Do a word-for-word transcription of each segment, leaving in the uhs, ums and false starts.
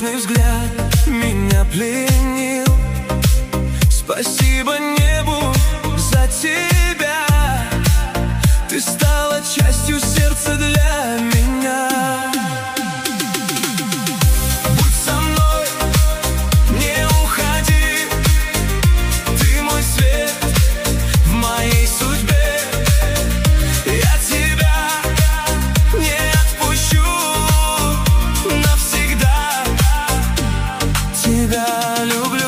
нежный взгляд меня пленил. Спасибо небу за тебя. Ты стала частью сердца для меня. Будь со мной, не уходи. Ты мой свет в моей судьбе. Я тебя не отпущу навсегда. Тебя люблю.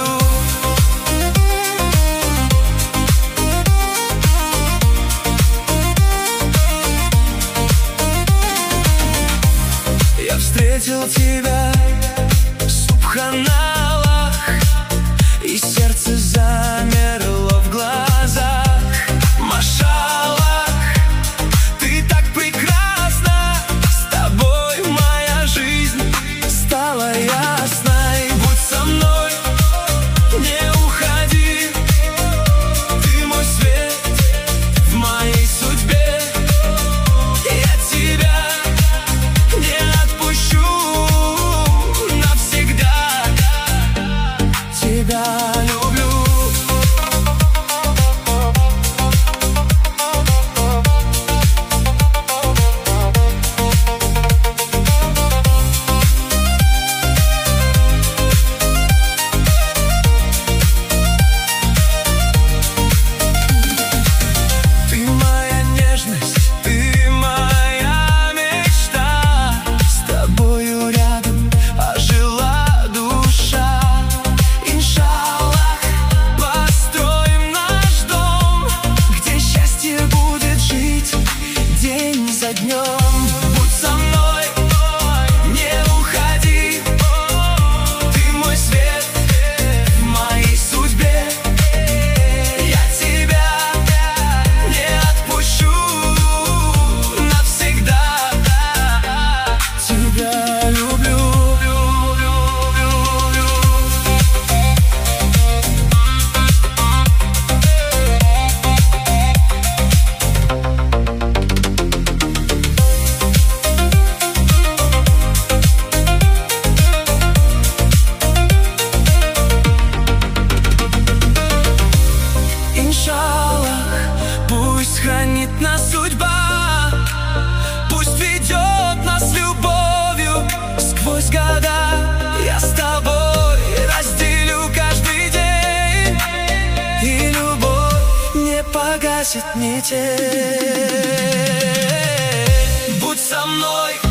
Я встретил тебя, субханаллах, и сердце замерло в глазах. Машаллах, ты так прекрасна, с тобой моя жизнь стала ясной. Будь со мной, не уходи. Ты мой свет в моей судьбе. Я тебя не отпущу навсегда. Тебя люблю. Ты моя нежность, ты моя мечта. С тобою рядом ожила душа. Иншаллах, построим наш дом, где счастье будет жить день за днем. Будь со мной, не уходи. Ты мой свет в моей судьбе. Я тебя не отпущу навсегда. Тебя люблю. Иншаллах, пусть хранит нас судьба. Пусть ведет нас любовью сквозь года. Я с тобой разделю каждый день, и любовь не погасит ни тень. Будь со мной,